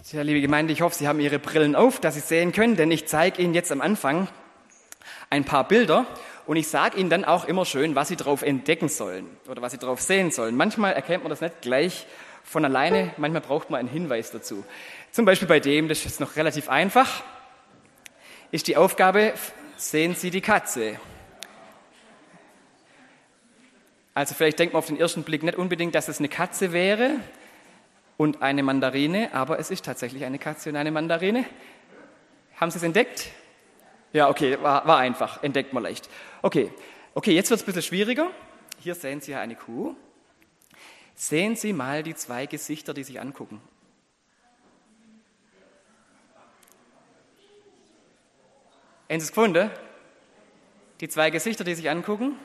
Tja, liebe Gemeinde, ich hoffe, Sie haben Ihre Brillen auf, dass Sie sehen können, denn ich zeige Ihnen jetzt am Anfang ein paar Bilder und ich sage Ihnen dann auch immer schön, was Sie drauf entdecken sollen oder was Sie drauf sehen sollen. Manchmal erkennt man das nicht gleich von alleine, manchmal braucht man einen Hinweis dazu. Zum Beispiel bei dem, das ist noch relativ einfach, ist die Aufgabe, sehen Sie die Katze. Also vielleicht denkt man auf den ersten Blick nicht unbedingt, dass es eine Katze wäre und eine Mandarine, aber es ist tatsächlich eine Katze und eine Mandarine. Haben Sie es entdeckt? Ja, okay, war einfach, entdeckt man leicht. Okay, jetzt wird es ein bisschen schwieriger. Hier sehen Sie ja eine Kuh. Sehen Sie mal die zwei Gesichter, die sich angucken. Haben Sie es gefunden? Die zwei Gesichter, die sich angucken.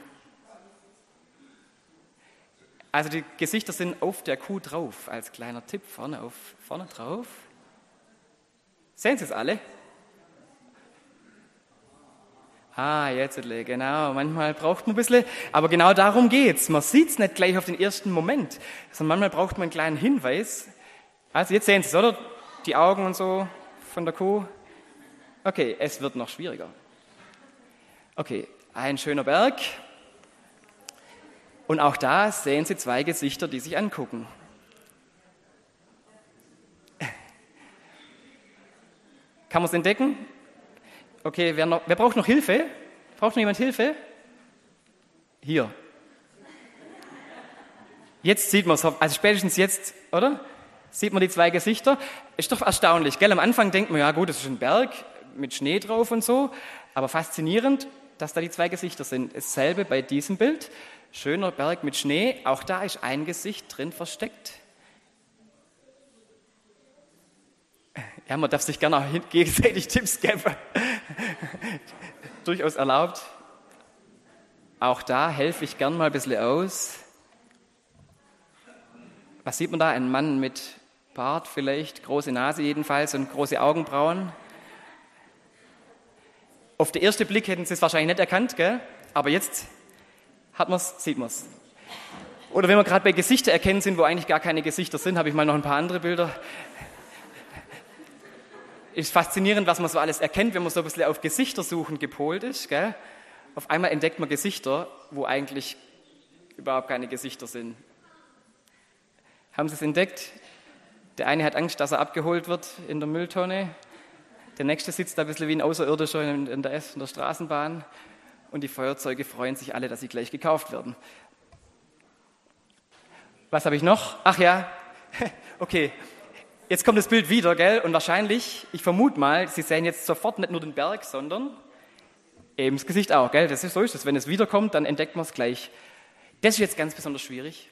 Also die Gesichter sind auf der Kuh drauf, als kleiner Tipp vorne drauf. Sehen Sie es alle? Jetzt, genau, manchmal braucht man ein bisschen, aber genau darum geht's. Man sieht es nicht gleich auf den ersten Moment, sondern manchmal braucht man einen kleinen Hinweis. Also jetzt sehen Sie es, oder? Die Augen und so von der Kuh. Okay, es wird noch schwieriger. Okay, ein schöner Berg. Und auch da sehen Sie zwei Gesichter, die sich angucken. Kann man es entdecken? Okay, wer braucht noch Hilfe? Braucht noch jemand Hilfe? Hier. Jetzt sieht man es, also spätestens jetzt, oder? Sieht man die zwei Gesichter? Ist doch erstaunlich, gell? Am Anfang denkt man, ja gut, das ist ein Berg mit Schnee drauf und so, aber faszinierend, dass da die zwei Gesichter sind. Dasselbe bei diesem Bild. Schöner Berg mit Schnee, auch da ist ein Gesicht drin versteckt. Ja, man darf sich gerne auch gegenseitig Tipps geben. Durchaus erlaubt. Auch da helfe ich gern mal ein bisschen aus. Was sieht man da? Ein Mann mit Bart vielleicht, große Nase jedenfalls und große Augenbrauen. Auf den ersten Blick hätten Sie es wahrscheinlich nicht erkannt, gell? Aber jetzt sieht man es. Oder wenn wir gerade bei Gesichter erkennen sind, wo eigentlich gar keine Gesichter sind, habe ich mal noch ein paar andere Bilder. Ist faszinierend, was man so alles erkennt, wenn man so ein bisschen auf Gesichter suchen gepolt ist. Gell? Auf einmal entdeckt man Gesichter, wo eigentlich überhaupt keine Gesichter sind. Haben Sie es entdeckt? Der eine hat Angst, dass er abgeholt wird in der Mülltonne. Der nächste sitzt da ein bisschen wie ein Außerirdischer in der Straßenbahn. Und die Feuerzeuge freuen sich alle, dass sie gleich gekauft werden. Was habe ich noch? Ach ja, okay. Jetzt kommt das Bild wieder, gell? Und wahrscheinlich, ich vermute mal, Sie sehen jetzt sofort nicht nur den Berg, sondern eben das Gesicht auch, gell? So ist es. Wenn es wiederkommt, dann entdeckt man es gleich. Das ist jetzt ganz besonders schwierig.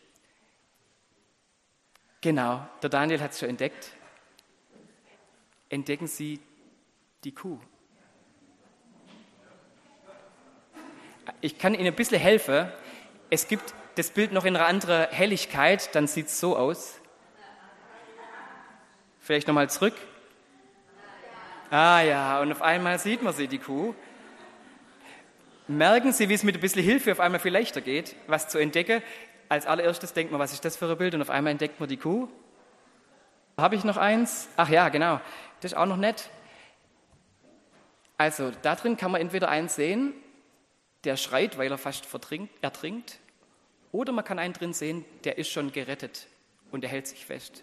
Genau, der Daniel hat es schon entdeckt. Entdecken Sie die Kuh. Ich kann Ihnen ein bisschen helfen. Es gibt das Bild noch in einer anderen Helligkeit, dann sieht es so aus. Vielleicht nochmal zurück. Ja, und auf einmal sieht man sie, die Kuh. Merken Sie, wie es mit ein bisschen Hilfe auf einmal viel leichter geht, was zu entdecken. Als allererstes denkt man, was ist das für ein Bild? Und auf einmal entdeckt man die Kuh. Habe ich noch eins? Ach ja, genau. Das ist auch noch nett. Also, da drin kann man entweder einen sehen, der schreit, weil er fast ertrinkt. Oder man kann einen drin sehen, der ist schon gerettet und der hält sich fest.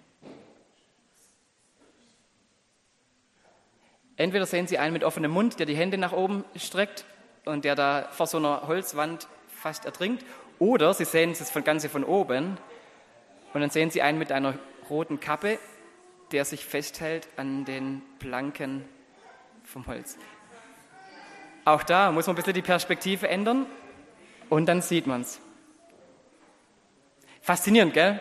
Entweder sehen Sie einen mit offenem Mund, der die Hände nach oben streckt und der da vor so einer Holzwand fast ertrinkt. Oder Sie sehen es Ganze von oben und dann sehen Sie einen mit einer roten Kappe, der sich festhält an den Planken vom Holz. Auch da muss man ein bisschen die Perspektive ändern und dann sieht man es. Faszinierend, gell?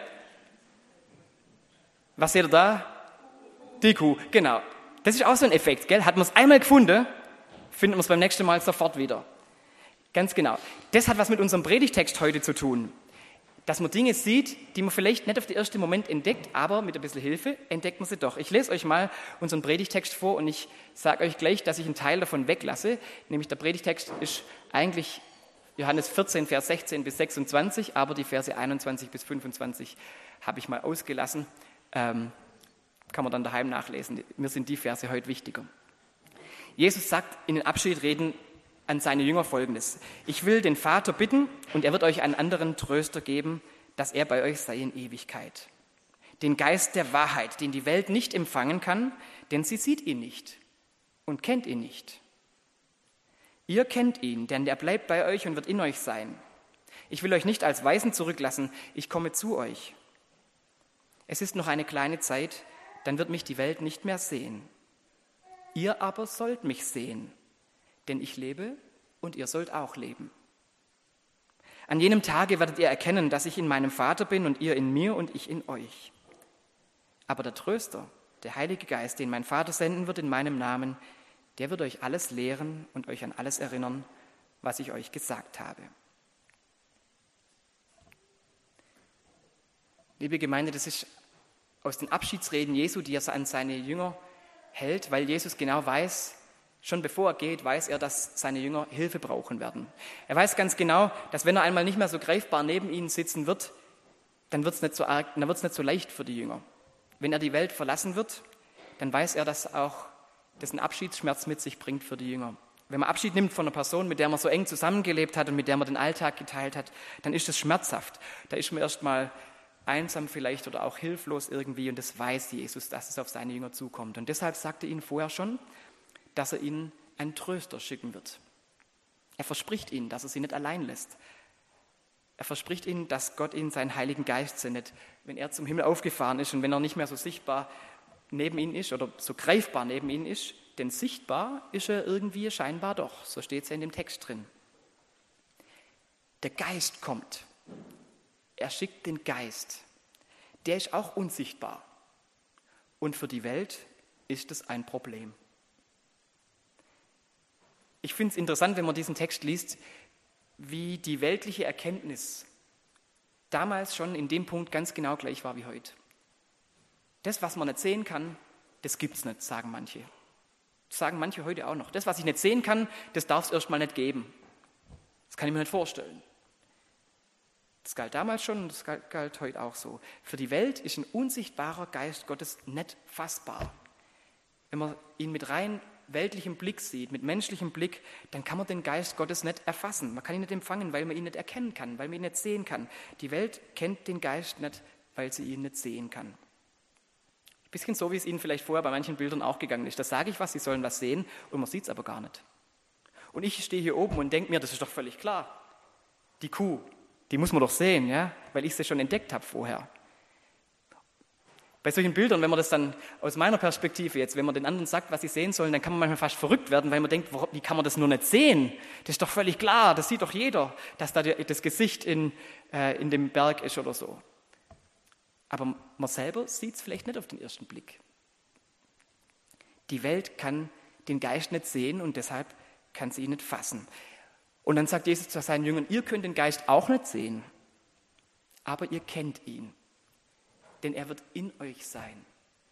Was seht ihr da? Die Kuh, genau. Das ist auch so ein Effekt, gell? Hat man es einmal gefunden, findet man es beim nächsten Mal sofort wieder. Ganz genau. Das hat was mit unserem Predigtext heute zu tun. Dass man Dinge sieht, die man vielleicht nicht auf den ersten Moment entdeckt, aber mit ein bisschen Hilfe entdeckt man sie doch. Ich lese euch mal unseren Predigtext vor und ich sage euch gleich, dass ich einen Teil davon weglasse. Nämlich der Predigtext ist eigentlich Johannes 14, Vers 16 bis 26, aber die Verse 21 bis 25 habe ich mal ausgelassen. Kann man dann daheim nachlesen. Mir sind die Verse heute wichtiger. Jesus sagt in den Abschiedreden an seine Jünger Folgendes: Ich will den Vater bitten und er wird euch einen anderen Tröster geben, dass er bei euch sei in Ewigkeit. Den Geist der Wahrheit, den die Welt nicht empfangen kann, denn sie sieht ihn nicht und kennt ihn nicht. Ihr kennt ihn, denn er bleibt bei euch und wird in euch sein. Ich will euch nicht als Waisen zurücklassen, ich komme zu euch. Es ist noch eine kleine Zeit, dann wird mich die Welt nicht mehr sehen. Ihr aber sollt mich sehen, denn ich lebe und ihr sollt auch leben. An jenem Tage werdet ihr erkennen, dass ich in meinem Vater bin und ihr in mir und ich in euch. Aber der Tröster, der Heilige Geist, den mein Vater senden wird in meinem Namen, der wird euch alles lehren und euch an alles erinnern, was ich euch gesagt habe. Liebe Gemeinde, das ist aus den Abschiedsreden Jesu, die er an seine Jünger hält, weil Jesus genau weiß, schon bevor er geht, weiß er, dass seine Jünger Hilfe brauchen werden. Er weiß ganz genau, dass wenn er einmal nicht mehr so greifbar neben ihnen sitzen wird, dann wird es nicht so arg, dann wird es nicht so leicht für die Jünger. Wenn er die Welt verlassen wird, dann weiß er, dass auch das einen Abschiedsschmerz mit sich bringt für die Jünger. Wenn man Abschied nimmt von einer Person, mit der man so eng zusammengelebt hat und mit der man den Alltag geteilt hat, dann ist das schmerzhaft. Da ist man erstmal einsam vielleicht oder auch hilflos irgendwie und das weiß Jesus, dass es auf seine Jünger zukommt. Und deshalb sagte er ihnen vorher schon, dass er ihnen einen Tröster schicken wird. Er verspricht ihnen, dass er sie nicht allein lässt. Er verspricht ihnen, dass Gott ihnen seinen Heiligen Geist sendet, wenn er zum Himmel aufgefahren ist und wenn er nicht mehr so sichtbar neben ihnen ist oder so greifbar neben ihnen ist, denn sichtbar ist er irgendwie scheinbar doch, so steht es ja in dem Text drin. Der Geist kommt. Er schickt den Geist. Der ist auch unsichtbar. Und für die Welt ist es ein Problem. Ich finde es interessant, wenn man diesen Text liest, wie die weltliche Erkenntnis damals schon in dem Punkt ganz genau gleich war wie heute. Das, was man nicht sehen kann, das gibt es nicht, sagen manche. Das sagen manche heute auch noch. Das, was ich nicht sehen kann, das darf es erstmal nicht geben. Das kann ich mir nicht vorstellen. Das galt damals schon und das galt heute auch so. Für die Welt ist ein unsichtbarer Geist Gottes nicht fassbar. Wenn man ihn mit rein weltlichem Blick sieht, mit menschlichem Blick, dann kann man den Geist Gottes nicht erfassen. Man kann ihn nicht empfangen, weil man ihn nicht erkennen kann, weil man ihn nicht sehen kann. Die Welt kennt den Geist nicht, weil sie ihn nicht sehen kann. Ein bisschen so, wie es Ihnen vielleicht vorher bei manchen Bildern auch gegangen ist. Da sage ich was, Sie sollen was sehen und man sieht es aber gar nicht. Und ich stehe hier oben und denke mir, das ist doch völlig klar. Die Kuh, die muss man doch sehen, ja, weil ich sie schon entdeckt habe vorher. Bei solchen Bildern, wenn man das dann aus meiner Perspektive jetzt, wenn man den anderen sagt, was sie sehen sollen, dann kann man manchmal fast verrückt werden, weil man denkt, wie kann man das nur nicht sehen? Das ist doch völlig klar, das sieht doch jeder, dass da das Gesicht in dem Berg ist oder so. Aber man selber sieht es vielleicht nicht auf den ersten Blick. Die Welt kann den Geist nicht sehen und deshalb kann sie ihn nicht fassen. Und dann sagt Jesus zu seinen Jüngern, ihr könnt den Geist auch nicht sehen, aber ihr kennt ihn, denn er wird in euch sein.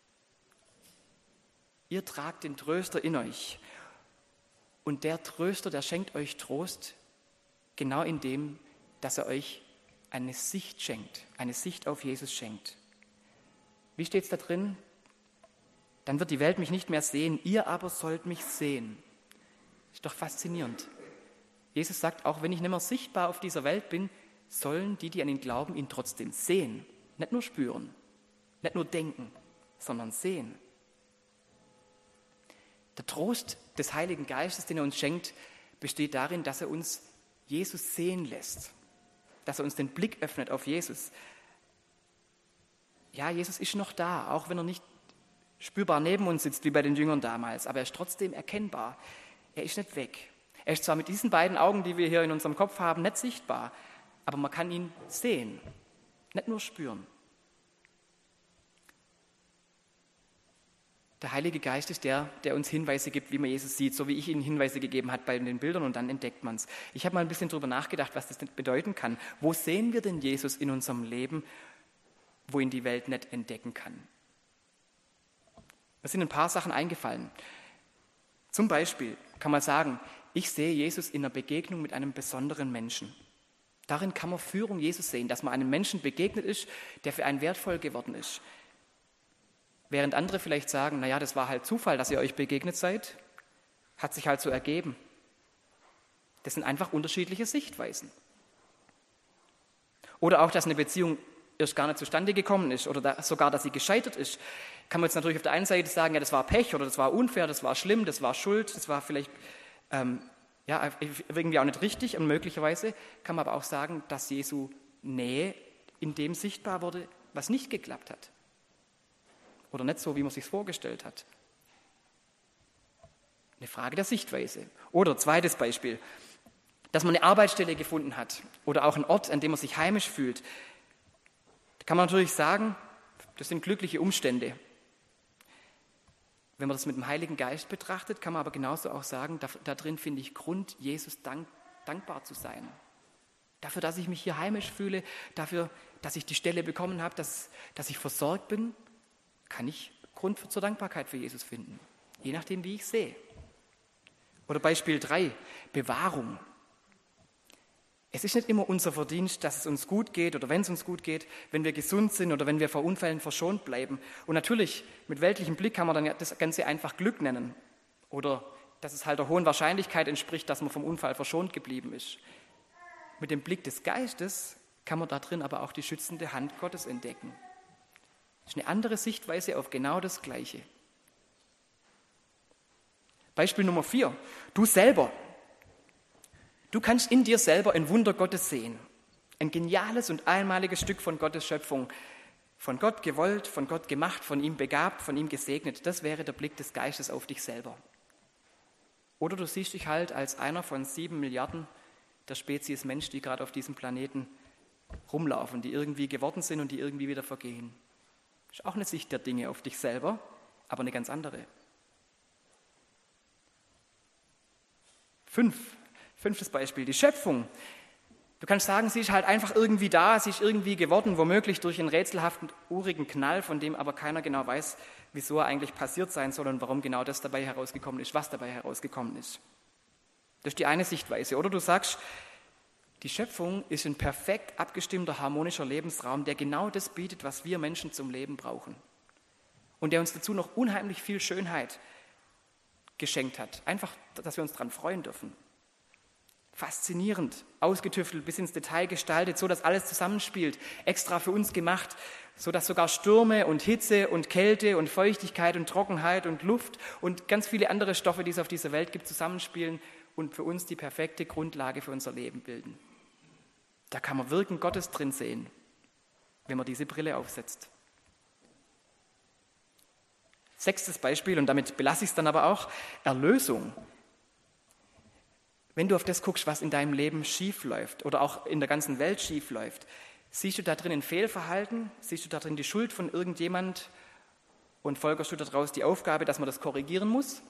Ihr tragt den Tröster in euch und der Tröster, der schenkt euch Trost, genau in dem, dass er euch eine Sicht schenkt, eine Sicht auf Jesus schenkt. Wie steht es da drin? Dann wird die Welt mich nicht mehr sehen, ihr aber sollt mich sehen. Ist doch faszinierend. Jesus sagt, auch wenn ich nicht mehr sichtbar auf dieser Welt bin, sollen die an ihn glauben, ihn trotzdem sehen. Nicht nur spüren, nicht nur denken, sondern sehen. Der Trost des Heiligen Geistes, den er uns schenkt, besteht darin, dass er uns Jesus sehen lässt. Dass er uns den Blick öffnet auf Jesus. Ja, Jesus ist noch da, auch wenn er nicht spürbar neben uns sitzt, wie bei den Jüngern damals, aber er ist trotzdem erkennbar. Er ist nicht weg. Er ist zwar mit diesen beiden Augen, die wir hier in unserem Kopf haben, nicht sichtbar, aber man kann ihn sehen, nicht nur spüren. Der Heilige Geist ist der uns Hinweise gibt, wie man Jesus sieht, so wie ich Ihnen Hinweise gegeben habe bei den Bildern und dann entdeckt man es. Ich habe mal ein bisschen darüber nachgedacht, was das bedeuten kann. Wo sehen wir denn Jesus in unserem Leben, wo ihn die Welt nicht entdecken kann? Mir sind ein paar Sachen eingefallen. Zum Beispiel kann man sagen, ich sehe Jesus in einer Begegnung mit einem besonderen Menschen. Darin kann man Führung Jesus sehen, dass man einem Menschen begegnet ist, der für einen wertvoll geworden ist. Während andere vielleicht sagen, naja, das war halt Zufall, dass ihr euch begegnet seid, hat sich halt so ergeben. Das sind einfach unterschiedliche Sichtweisen. Oder auch, dass eine Beziehung erst gar nicht zustande gekommen ist oder sogar, dass sie gescheitert ist. Kann man jetzt natürlich auf der einen Seite sagen, ja, das war Pech oder das war unfair, das war schlimm, das war Schuld, das war vielleicht irgendwie auch nicht richtig. Und möglicherweise kann man aber auch sagen, dass Jesu Nähe in dem sichtbar wurde, was nicht geklappt hat. Oder nicht so, wie man es sich vorgestellt hat. Eine Frage der Sichtweise. Oder zweites Beispiel, dass man eine Arbeitsstelle gefunden hat oder auch einen Ort, an dem man sich heimisch fühlt. Da kann man natürlich sagen, das sind glückliche Umstände. Wenn man das mit dem Heiligen Geist betrachtet, kann man aber genauso auch sagen, da drin finde ich Grund, Jesus dankbar zu sein. Dafür, dass ich mich hier heimisch fühle, dafür, dass ich die Stelle bekommen habe, dass ich versorgt bin, kann ich Grund zur Dankbarkeit für Jesus finden. Je nachdem, wie ich sehe. Oder Beispiel 3, Bewahrung. Es ist nicht immer unser Verdienst, dass es uns gut geht oder wenn es uns gut geht, wenn wir gesund sind oder wenn wir vor Unfällen verschont bleiben. Und natürlich, mit weltlichem Blick kann man dann das Ganze einfach Glück nennen. Oder dass es halt der hohen Wahrscheinlichkeit entspricht, dass man vom Unfall verschont geblieben ist. Mit dem Blick des Geistes kann man da drin aber auch die schützende Hand Gottes entdecken. Das ist eine andere Sichtweise auf genau das Gleiche. Beispiel Nummer 4. Du selber. Du kannst in dir selber ein Wunder Gottes sehen. Ein geniales und einmaliges Stück von Gottes Schöpfung. Von Gott gewollt, von Gott gemacht, von ihm begabt, von ihm gesegnet. Das wäre der Blick des Geistes auf dich selber. Oder du siehst dich halt als einer von 7 Milliarden der Spezies Mensch, die gerade auf diesem Planeten rumlaufen, die irgendwie geworden sind und die irgendwie wieder vergehen. Das ist auch eine Sicht der Dinge auf dich selber, aber eine ganz andere. 5. Beispiel, die Schöpfung. Du kannst sagen, sie ist halt einfach irgendwie da, sie ist irgendwie geworden, womöglich durch einen rätselhaften, urigen Knall, von dem aber keiner genau weiß, wieso er eigentlich passiert sein soll und warum genau das dabei herausgekommen ist, was dabei herausgekommen ist. Das ist die eine Sichtweise. Oder du sagst, die Schöpfung ist ein perfekt abgestimmter, harmonischer Lebensraum, der genau das bietet, was wir Menschen zum Leben brauchen. Und der uns dazu noch unheimlich viel Schönheit geschenkt hat. Einfach, dass wir uns daran freuen dürfen. Faszinierend, ausgetüftelt, bis ins Detail gestaltet, so dass alles zusammenspielt, extra für uns gemacht, so dass sogar Stürme und Hitze und Kälte und Feuchtigkeit und Trockenheit und Luft und ganz viele andere Stoffe, die es auf dieser Welt gibt, zusammenspielen und für uns die perfekte Grundlage für unser Leben bilden. Da kann man Wirken Gottes drin sehen, wenn man diese Brille aufsetzt. 6. Beispiel, und damit belasse ich es dann aber auch, Erlösung. Wenn du auf das guckst, was in deinem Leben schief läuft oder auch in der ganzen Welt schief läuft, siehst du da drin ein Fehlverhalten, siehst du da drin die Schuld von irgendjemand und folgerst du daraus die Aufgabe, dass man das korrigieren muss?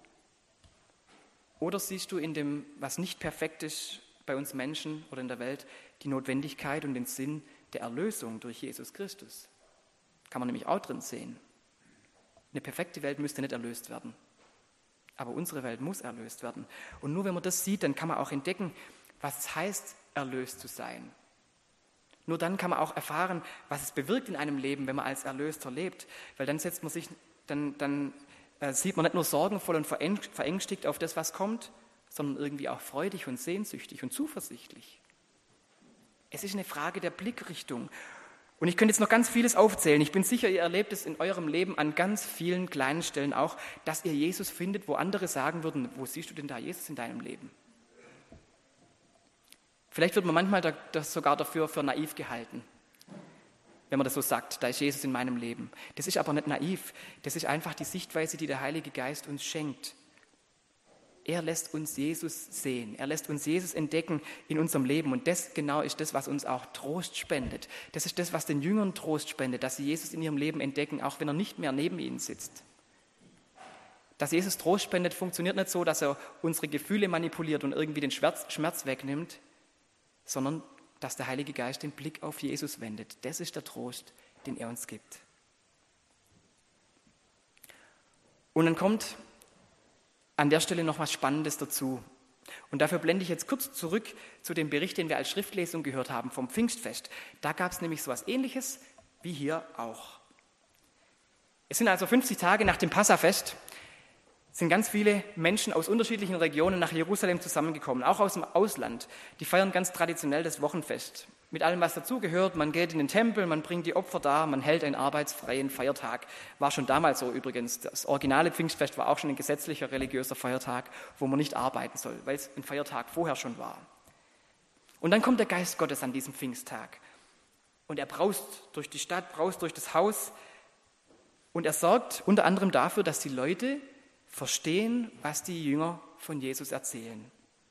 Oder siehst du in dem, was nicht perfekt ist bei uns Menschen oder in der Welt, die Notwendigkeit und den Sinn der Erlösung durch Jesus Christus? Kann man nämlich auch drin sehen. Eine perfekte Welt müsste nicht erlöst werden. Aber unsere Welt muss erlöst werden. Und nur wenn man das sieht, dann kann man auch entdecken, was es heißt, erlöst zu sein. Nur dann kann man auch erfahren, was es bewirkt in einem Leben, wenn man als Erlöster lebt. Weil dann setzt man sich, dann sieht man nicht nur sorgenvoll und verängstigt auf das, was kommt, sondern irgendwie auch freudig und sehnsüchtig und zuversichtlich. Es ist eine Frage der Blickrichtung. Und ich könnte jetzt noch ganz vieles aufzählen. Ich bin sicher, ihr erlebt es in eurem Leben an ganz vielen kleinen Stellen auch, dass ihr Jesus findet, wo andere sagen würden, wo siehst du denn da Jesus in deinem Leben? Vielleicht wird man manchmal das sogar dafür für naiv gehalten, wenn man das so sagt, da ist Jesus in meinem Leben. Das ist aber nicht naiv, das ist einfach die Sichtweise, die der Heilige Geist uns schenkt. Er lässt uns Jesus sehen, er lässt uns Jesus entdecken in unserem Leben und das genau ist das, was uns auch Trost spendet. Das ist das, was den Jüngern Trost spendet, dass sie Jesus in ihrem Leben entdecken, auch wenn er nicht mehr neben ihnen sitzt. Dass Jesus Trost spendet, funktioniert nicht so, dass er unsere Gefühle manipuliert und irgendwie den Schmerz wegnimmt, sondern dass der Heilige Geist den Blick auf Jesus wendet. Das ist der Trost, den er uns gibt. Und dann kommt an der Stelle noch was Spannendes dazu. Und dafür blende ich jetzt kurz zurück zu dem Bericht, den wir als Schriftlesung gehört haben vom Pfingstfest. Da gab es nämlich so etwas Ähnliches wie hier auch. Es sind also 50 Tage nach dem Passafest, sind ganz viele Menschen aus unterschiedlichen Regionen nach Jerusalem zusammengekommen, auch aus dem Ausland. Die feiern ganz traditionell das Wochenfest. Mit allem, was dazugehört. Man geht in den Tempel, man bringt die Opfer dar, man hält einen arbeitsfreien Feiertag. War schon damals so übrigens. Das originale Pfingstfest war auch schon ein gesetzlicher religiöser Feiertag, wo man nicht arbeiten soll, weil es ein Feiertag vorher schon war. Und dann kommt der Geist Gottes an diesem Pfingsttag. Und er braust durch die Stadt, braust durch das Haus. Und er sorgt unter anderem dafür, dass die Leute verstehen, was die Jünger von Jesus erzählen.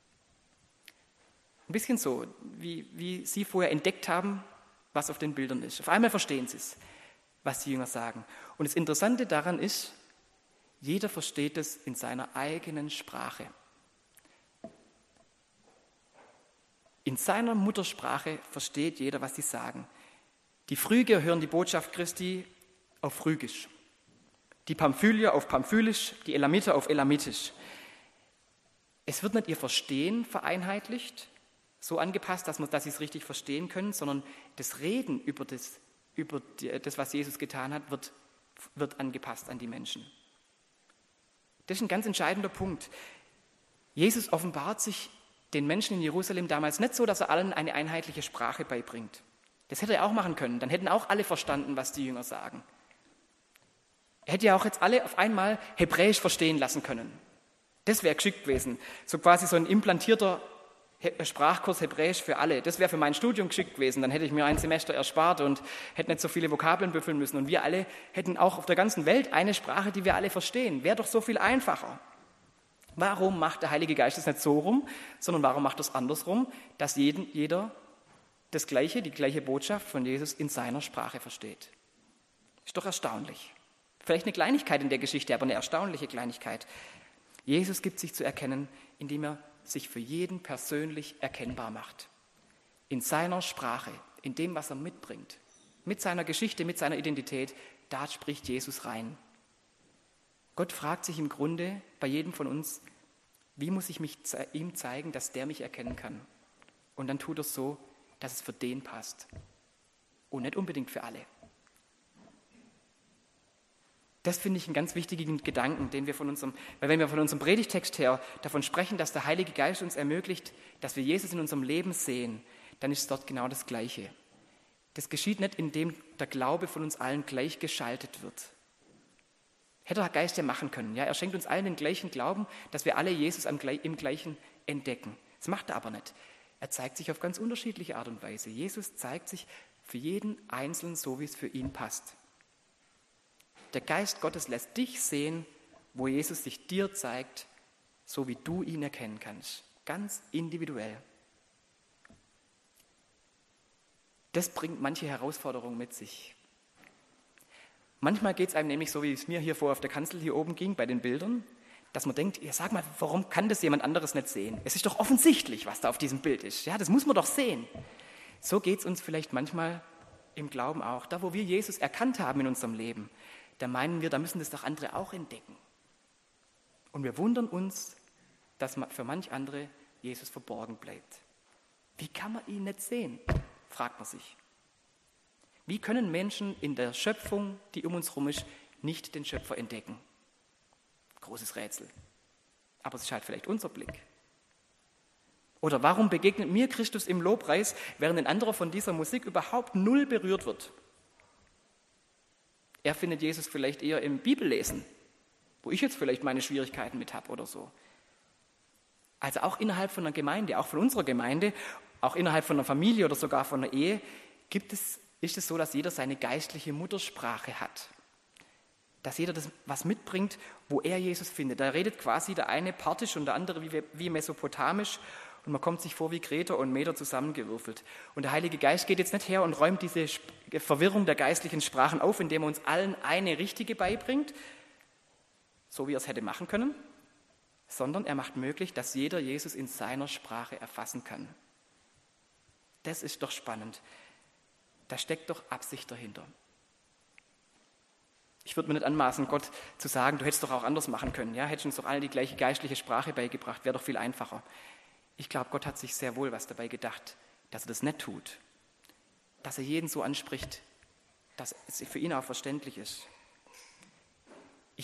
Ein bisschen so, wie sie vorher entdeckt haben, was auf den Bildern ist. Auf einmal verstehen sie es, was die Jünger sagen. Und das Interessante daran ist, jeder versteht es in seiner eigenen Sprache. In seiner Muttersprache versteht jeder, was sie sagen. Die Phryger hören die Botschaft Christi auf Phrygisch, die Pamphylier auf Pamphylisch, die Elamiter auf Elamitisch. Es wird nicht ihr Verstehen vereinheitlicht, so angepasst, dass sie es richtig verstehen können, sondern das Reden über das, was Jesus getan hat, wird angepasst an die Menschen. Das ist ein ganz entscheidender Punkt. Jesus offenbart sich den Menschen in Jerusalem damals nicht so, dass er allen eine einheitliche Sprache beibringt. Das hätte er auch machen können, dann hätten auch alle verstanden, was die Jünger sagen. Er hätte ja auch jetzt alle auf einmal Hebräisch verstehen lassen können. Das wäre geschickt gewesen, so quasi so ein implantierter Sprachkurs Hebräisch für alle. Das wäre für mein Studium geschickt gewesen. Dann hätte ich mir ein Semester erspart und hätte nicht so viele Vokabeln büffeln müssen. Und wir alle hätten auch auf der ganzen Welt eine Sprache, die wir alle verstehen. Wäre doch so viel einfacher. Warum macht der Heilige Geist das nicht so rum, sondern warum macht er es andersrum, dass jeder die gleiche Botschaft von Jesus in seiner Sprache versteht? Ist doch erstaunlich. Vielleicht eine Kleinigkeit in der Geschichte, aber eine erstaunliche Kleinigkeit. Jesus gibt sich zu erkennen, indem er sich für jeden persönlich erkennbar macht. In seiner Sprache, in dem, was er mitbringt, mit seiner Geschichte, mit seiner Identität, da spricht Jesus rein. Gott fragt sich im Grunde bei jedem von uns, wie muss ich mich ihm zeigen, dass der mich erkennen kann? Und dann tut er es so, dass es für den passt und nicht unbedingt für alle. Das finde ich einen ganz wichtigen Gedanken, weil wenn wir von unserem Predigtext her davon sprechen, dass der Heilige Geist uns ermöglicht, dass wir Jesus in unserem Leben sehen, dann ist dort genau das Gleiche. Das geschieht nicht, indem der Glaube von uns allen gleichgeschaltet wird. Hätte der Geist ja machen können. Ja? Er schenkt uns allen den gleichen Glauben, dass wir alle Jesus im Gleichen entdecken. Das macht er aber nicht. Er zeigt sich auf ganz unterschiedliche Art und Weise. Jesus zeigt sich für jeden Einzelnen so, wie es für ihn passt. Der Geist Gottes lässt dich sehen, wo Jesus sich dir zeigt, so wie du ihn erkennen kannst. Ganz individuell. Das bringt manche Herausforderungen mit sich. Manchmal geht es einem nämlich so, wie es mir hier vor auf der Kanzel hier oben ging, bei den Bildern, dass man denkt, ja, sag mal, warum kann das jemand anderes nicht sehen? Es ist doch offensichtlich, was da auf diesem Bild ist. Ja, das muss man doch sehen. So geht es uns vielleicht manchmal im Glauben auch. Da, wo wir Jesus erkannt haben in unserem Leben, da meinen wir, da müssen das doch andere auch entdecken. Und wir wundern uns, dass für manch andere Jesus verborgen bleibt. Wie kann man ihn nicht sehen, fragt man sich. Wie können Menschen in der Schöpfung, die um uns herum ist, nicht den Schöpfer entdecken? Großes Rätsel. Aber es ist halt vielleicht unser Blick. Oder warum begegnet mir Christus im Lobpreis, während ein anderer von dieser Musik überhaupt null berührt wird? Er findet Jesus vielleicht eher im Bibellesen, wo ich jetzt vielleicht meine Schwierigkeiten mit habe oder so. Also auch innerhalb von einer Gemeinde, auch von unserer Gemeinde, auch innerhalb von einer Familie oder sogar von einer Ehe, ist es so, dass jeder seine geistliche Muttersprache hat. Dass jeder das was mitbringt, wo er Jesus findet. Da redet quasi der eine Parthisch und der andere wie Mesopotamisch und man kommt sich vor wie Kreter und Meder zusammengewürfelt. Und der Heilige Geist geht jetzt nicht her und räumt diese Verwirrung der geistlichen Sprachen auf, indem er uns allen eine richtige beibringt, so wie er es hätte machen können, sondern er macht möglich, dass jeder Jesus in seiner Sprache erfassen kann. Das ist doch spannend. Da steckt doch Absicht dahinter. Ich würde mir nicht anmaßen, Gott zu sagen, du hättest doch auch anders machen können. Ja? Hättest uns doch alle die gleiche geistliche Sprache beigebracht, wäre doch viel einfacher. Ich glaube, Gott hat sich sehr wohl was dabei gedacht, dass er das nicht tut. Dass er jeden so anspricht, dass es für ihn auch verständlich ist.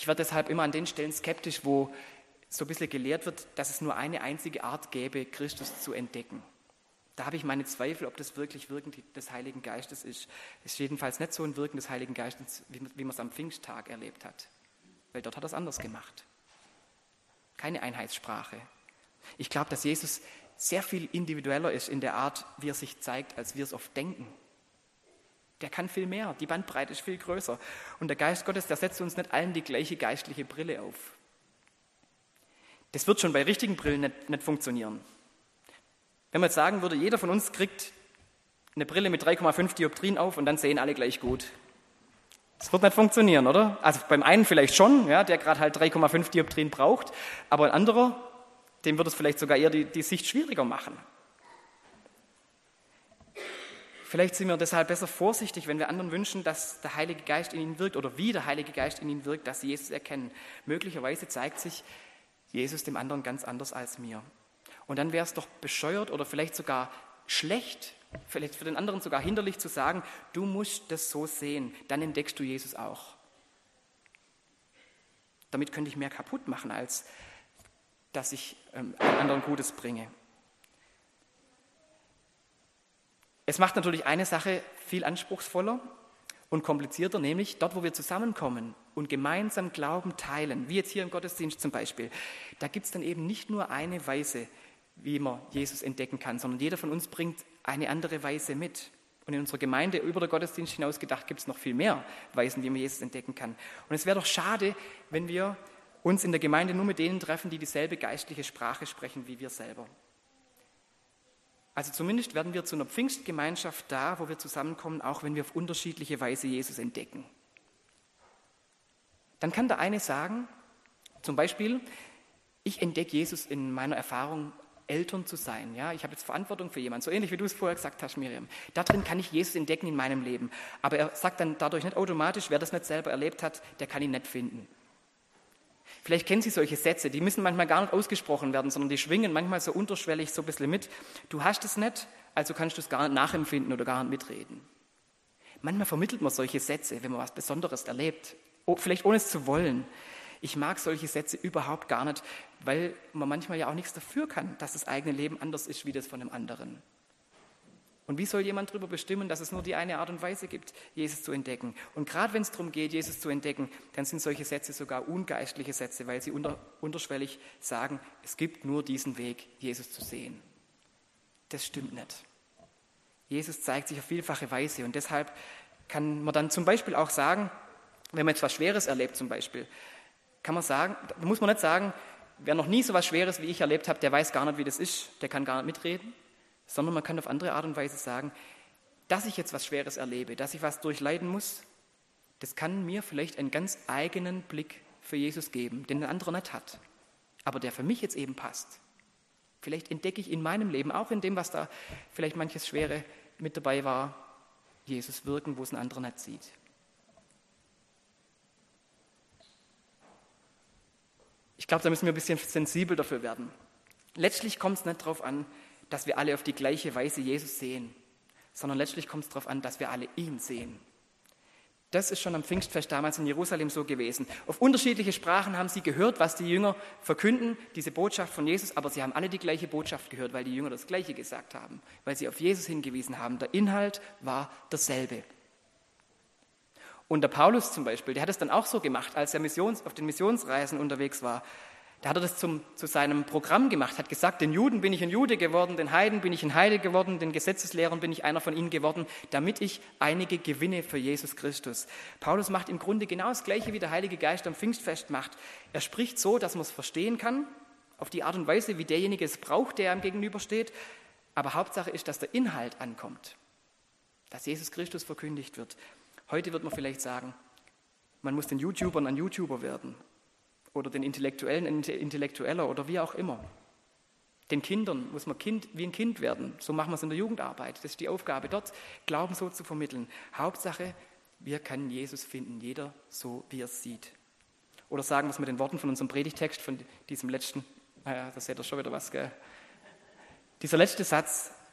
werde deshalb immer an den Stellen skeptisch, wo so ein bisschen gelehrt wird, dass es nur eine einzige Art gäbe, Christus zu entdecken. Da habe ich meine Zweifel, ob das wirklich Wirken des Heiligen Geistes ist. Es ist jedenfalls nicht so ein Wirken des Heiligen Geistes, wie man es am Pfingsttag erlebt hat. Weil dort hat er es anders gemacht. Keine Einheitssprache. Ich glaube, dass Jesus sehr viel individueller ist in der Art, wie er sich zeigt, als wir es oft denken. Der kann viel mehr, die Bandbreite ist viel größer. Und der Geist Gottes, der setzt uns nicht allen die gleiche geistliche Brille auf. Das wird schon bei richtigen Brillen nicht funktionieren. Wenn man jetzt sagen würde, jeder von uns kriegt eine Brille mit 3,5 Dioptrien auf und dann sehen alle gleich gut. Das wird nicht funktionieren, oder? Also beim einen vielleicht schon, ja, der gerade halt 3,5 Dioptrien braucht, aber ein anderer, dem wird es vielleicht sogar eher die Sicht schwieriger machen. Vielleicht sind wir deshalb besser vorsichtig, wenn wir anderen wünschen, dass der Heilige Geist in ihnen wirkt oder wie der Heilige Geist in ihnen wirkt, dass sie Jesus erkennen. Möglicherweise zeigt sich Jesus dem anderen ganz anders als mir. Und dann wäre es doch bescheuert oder vielleicht sogar schlecht, vielleicht für den anderen sogar hinderlich zu sagen, du musst das so sehen, dann entdeckst du Jesus auch. Damit könnte ich mehr kaputt machen, als dass ich einem anderen Gutes bringe. Es macht natürlich eine Sache viel anspruchsvoller und komplizierter, nämlich dort, wo wir zusammenkommen und gemeinsam Glauben teilen, wie jetzt hier im Gottesdienst zum Beispiel, da gibt es dann eben nicht nur eine Weise, wie man Jesus entdecken kann, sondern jeder von uns bringt eine andere Weise mit. Und in unserer Gemeinde über den Gottesdienst hinaus gedacht gibt es noch viel mehr Weisen, wie man Jesus entdecken kann. Und es wäre doch schade, wenn wir uns in der Gemeinde nur mit denen treffen, die dieselbe geistliche Sprache sprechen wie wir selber. Also zumindest werden wir zu einer Pfingstgemeinschaft da, wo wir zusammenkommen, auch wenn wir auf unterschiedliche Weise Jesus entdecken. Dann kann der eine sagen, zum Beispiel, ich entdecke Jesus in meiner Erfahrung, Eltern zu sein. Ja? Ich habe jetzt Verantwortung für jemanden, so ähnlich wie du es vorher gesagt hast, Miriam. Darin kann ich Jesus entdecken in meinem Leben. Aber er sagt dann dadurch nicht automatisch, wer das nicht selber erlebt hat, der kann ihn nicht finden. Vielleicht kennen Sie solche Sätze, die müssen manchmal gar nicht ausgesprochen werden, sondern die schwingen manchmal so unterschwellig so ein bisschen mit. Du hast es nicht, also kannst du es gar nicht nachempfinden oder gar nicht mitreden. Manchmal vermittelt man solche Sätze, wenn man was Besonderes erlebt, vielleicht ohne es zu wollen. Ich mag solche Sätze überhaupt gar nicht, weil man manchmal ja auch nichts dafür kann, dass das eigene Leben anders ist wie das von einem anderen. Und wie soll jemand darüber bestimmen, dass es nur die eine Art und Weise gibt, Jesus zu entdecken? Und gerade wenn es darum geht, Jesus zu entdecken, dann sind solche Sätze sogar ungeistliche Sätze, weil sie unterschwellig sagen, es gibt nur diesen Weg, Jesus zu sehen. Das stimmt nicht. Jesus zeigt sich auf vielfache Weise und deshalb kann man dann zum Beispiel auch sagen, wenn man jetzt was Schweres erlebt zum Beispiel, kann man sagen, da muss man nicht sagen, wer noch nie so was Schweres wie ich erlebt hat, der weiß gar nicht, wie das ist, der kann gar nicht mitreden. Sondern man kann auf andere Art und Weise sagen, dass ich jetzt was Schweres erlebe, dass ich was durchleiden muss, das kann mir vielleicht einen ganz eigenen Blick für Jesus geben, den ein anderer nicht hat, aber der für mich jetzt eben passt. Vielleicht entdecke ich in meinem Leben, auch in dem, was da vielleicht manches Schwere mit dabei war, Jesus wirken, wo es ein anderer nicht sieht. Ich glaube, da müssen wir ein bisschen sensibel dafür werden. Letztlich kommt es nicht darauf an, dass wir alle auf die gleiche Weise Jesus sehen, sondern letztlich kommt es darauf an, dass wir alle ihn sehen. Das ist schon am Pfingstfest damals in Jerusalem so gewesen. Auf unterschiedliche Sprachen haben sie gehört, was die Jünger verkünden, diese Botschaft von Jesus, aber sie haben alle die gleiche Botschaft gehört, weil die Jünger das Gleiche gesagt haben, weil sie auf Jesus hingewiesen haben. Der Inhalt war derselbe. Und der Paulus zum Beispiel, der hat es dann auch so gemacht, als er auf den Missionsreisen unterwegs war. Da hat er das zu seinem Programm gemacht, hat gesagt, den Juden bin ich ein Jude geworden, den Heiden bin ich ein Heide geworden, den Gesetzeslehrern bin ich einer von ihnen geworden, damit ich einige gewinne für Jesus Christus. Paulus macht im Grunde genau das Gleiche, wie der Heilige Geist am Pfingstfest macht. Er spricht so, dass man es verstehen kann, auf die Art und Weise, wie derjenige es braucht, der ihm gegenübersteht. Aber Hauptsache ist, dass der Inhalt ankommt, dass Jesus Christus verkündigt wird. Heute wird man vielleicht sagen, man muss den YouTubern ein YouTuber werden. Oder den Intellektuellen ein Intellektueller oder wie auch immer. Den Kindern muss man wie ein Kind werden. So machen wir es in der Jugendarbeit. Das ist die Aufgabe, dort Glauben so zu vermitteln. Hauptsache, wir können Jesus finden, jeder so, wie er es sieht. Oder sagen wir es mit den Worten von unserem Predigtext, von diesem letzten, da seht ihr schon wieder was, gell? Dieser letzte Satz,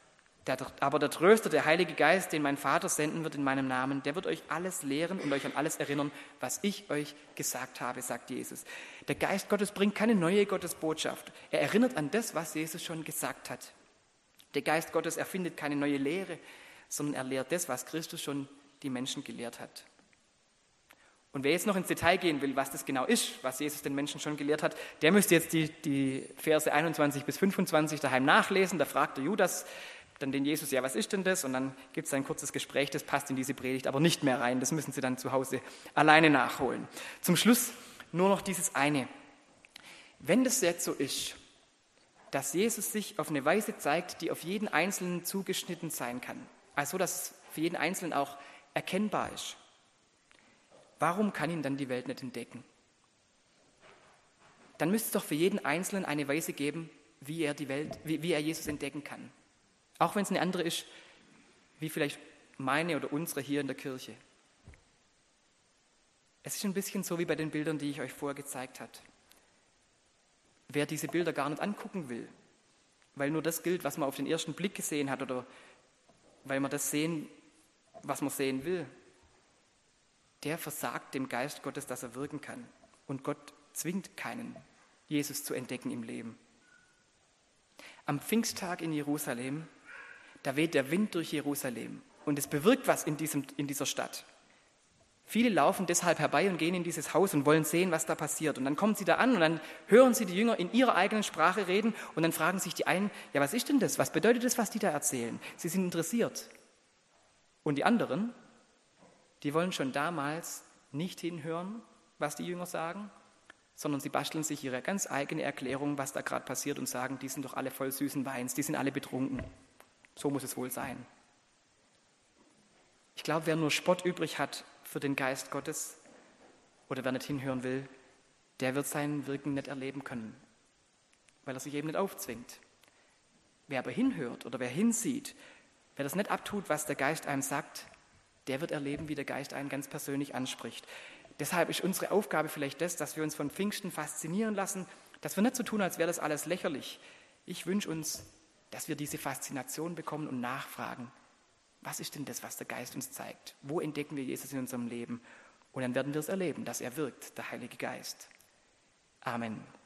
Aber der Tröster, der Heilige Geist, den mein Vater senden wird in meinem Namen, der wird euch alles lehren und euch an alles erinnern, was ich euch gesagt habe, sagt Jesus. Der Geist Gottes bringt keine neue Gottesbotschaft. Er erinnert an das, was Jesus schon gesagt hat. Der Geist Gottes erfindet keine neue Lehre, sondern er lehrt das, was Christus schon die Menschen gelehrt hat. Und wer jetzt noch ins Detail gehen will, was das genau ist, was Jesus den Menschen schon gelehrt hat, der müsste jetzt die Verse 21 bis 25 daheim nachlesen. Da fragt der Judas dann den Jesus, ja, was ist denn das? Und dann gibt es ein kurzes Gespräch, das passt in diese Predigt aber nicht mehr rein. Das müssen Sie dann zu Hause alleine nachholen. Zum Schluss nur noch dieses eine. Wenn das jetzt so ist, dass Jesus sich auf eine Weise zeigt, die auf jeden Einzelnen zugeschnitten sein kann, also dass es für jeden Einzelnen auch erkennbar ist, warum kann ihn dann die Welt nicht entdecken? Dann müsste es doch für jeden Einzelnen eine Weise geben, wie er Jesus entdecken kann. Auch wenn es eine andere ist, wie vielleicht meine oder unsere hier in der Kirche. Es ist ein bisschen so wie bei den Bildern, die ich euch vorher gezeigt habe. Wer diese Bilder gar nicht angucken will, weil nur das gilt, was man auf den ersten Blick gesehen hat oder weil man das sehen, was man sehen will, der versagt dem Geist Gottes, dass er wirken kann. Und Gott zwingt keinen, Jesus zu entdecken im Leben. Am Pfingsttag in Jerusalem, da weht der Wind durch Jerusalem und es bewirkt was in dieser Stadt. Viele laufen deshalb herbei und gehen in dieses Haus und wollen sehen, was da passiert. Und dann kommen sie da an und dann hören sie die Jünger in ihrer eigenen Sprache reden und dann fragen sich die einen, ja, was ist denn das? Was bedeutet das, was die da erzählen? Sie sind interessiert. Und die anderen, die wollen schon damals nicht hinhören, was die Jünger sagen, sondern sie basteln sich ihre ganz eigene Erklärung, was da gerade passiert und sagen, die sind doch alle voll süßen Weins, die sind alle betrunken. So muss es wohl sein. Ich glaube, wer nur Spott übrig hat für den Geist Gottes oder wer nicht hinhören will, der wird sein Wirken nicht erleben können, weil er sich eben nicht aufzwingt. Wer aber hinhört oder wer hinsieht, wer das nicht abtut, was der Geist einem sagt, der wird erleben, wie der Geist einen ganz persönlich anspricht. Deshalb ist unsere Aufgabe vielleicht das, dass wir uns von Pfingsten faszinieren lassen, dass wir nicht so tun, als wäre das alles lächerlich. Ich wünsche uns, dass wir diese Faszination bekommen und nachfragen, was ist denn das, was der Geist uns zeigt? Wo entdecken wir Jesus in unserem Leben? Und dann werden wir es erleben, dass er wirkt, der Heilige Geist. Amen.